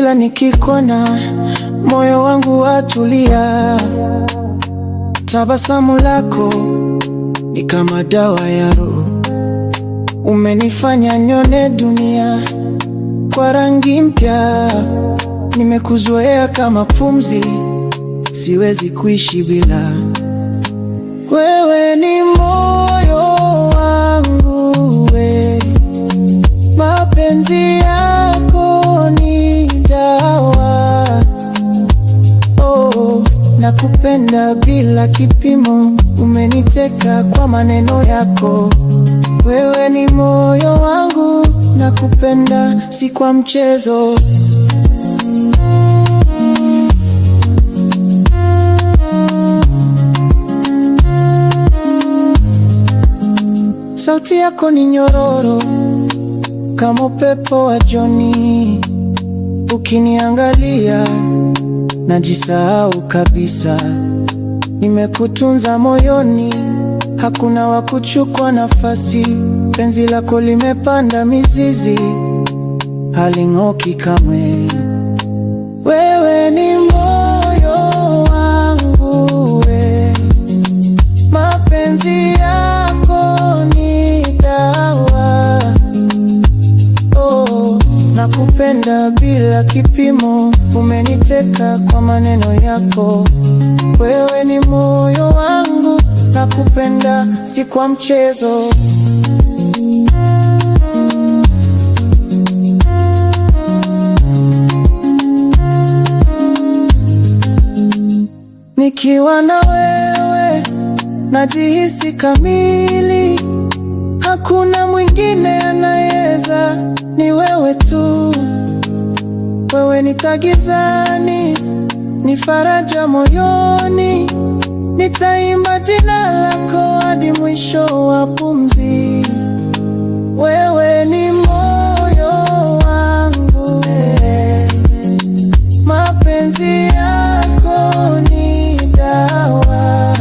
Kila nikikona moyo wangu watulia. Tabasamu lako ni kama dawa ya roho. Umenifanya nione dunia kwa rangi mpya. Nimekuzoea kama pumzi, siwezi kuishi bila wewe. Ni moyo wangu we, mapenzi yako ni dawa. Oh, nakupenda bila kipimo. Umeniteka kwa maneno yako. Wewe ni moyo wangu, nakupenda si kwa mchezo. Sauti yako ni nyororo kama upepo wa jioni. Ukiniangalia najisahau kabisa. Nimekutunza moyoni, hakuna wa kuchukua nafasi. Penzi lako limepanda mizizi, haling'oki kamwe. Wewe ni moyo wangu we, mapenzi yako ni dawa. Oh, nakupenda bila kipimo. Umeniteka kwa maneno yako. Wewe ni moyo wangu, nakupenda si kwa mchezo. Nikiwa na wewe najihisi kamili. Hakuna mwingine anayeweza, ni wewe tu. Wewe ni taa gizani, ni faraja moyoni. Nitaimba jina lako hadi mwisho wa pumzi. Wewe ni moyo wangu we, mapenzi yako ni dawa.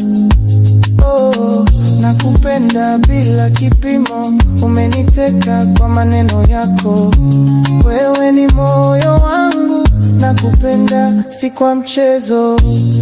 Oh, nakupenda bila kipimo. Umeniteka kwa maneno yako. Wewe ni moyo wangu, nakupenda si kwa mchezo.